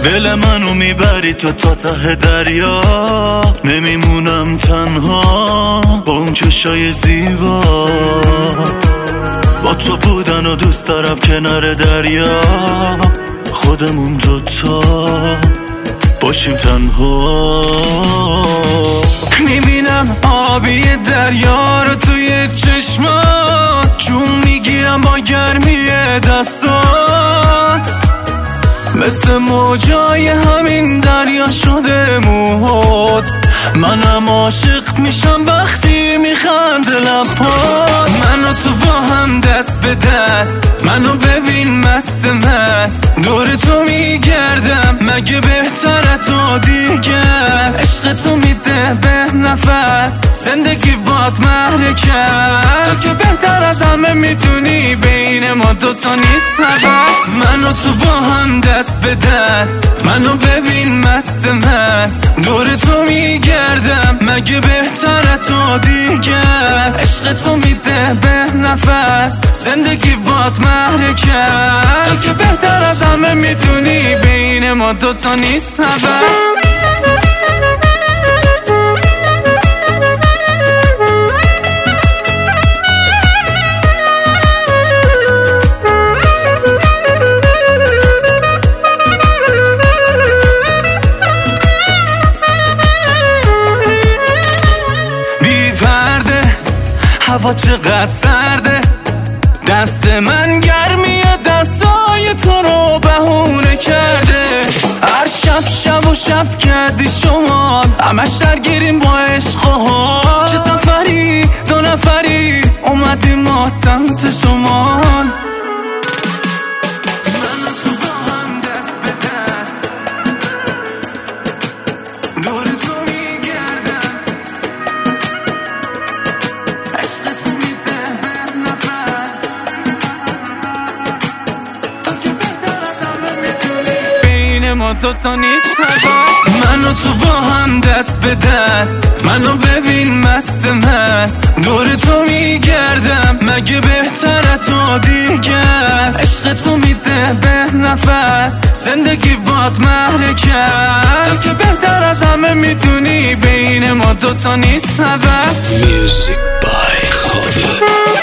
دل منو میبری تو تا ته دریا، نمیمونم تنها با اون چشای زیبا. با تو بودن و دوست دارم کنار دریا، خودمون دوتا باشیم تنها. میبینم آبی دریا رو توی چشمات، جون میگیرم با گرمی دستات. مثل موجای همین دریا شده موهات، منم عاشق میشم وقتی میخنده لبات. منو تو با هم دست به دست، منو ببین مست مست، دور تو میگردم مگه بهتره تو دیگه است. عشق تو میده به نفس، زندگی باد محرکه است. تو که بهتر از همه میدونی بین ما دوتا نیست هوس. منو تو با هم دست به دست، منو ببین مست مست، دور تو میگردم مگه بهتره تو دیگه است. عشق تو میده به نفس، زندگی باد محرکه است. تو که بهتر از همه میدونی بین ما دوتا نیست هوس. هوا چقدر سرده، دست من گرمیه، دستای تو رو بهونه کرده. هر شب و شب کردی شما، همش درگیریم با عشق و حال. چه سفری دو نفری اومدیم ما سمت شما. ما دوتا نیست هوا. منو تو با هم دست به دست، منو ببین مست مست، دور تو میگردم مگه بهتره تو دیگه است. عشق تو میده به نفس، زندگی باد محرکه است. تو که بهتر از همه میدونی بین ما دوتا نیست هوس. Music by Khaled.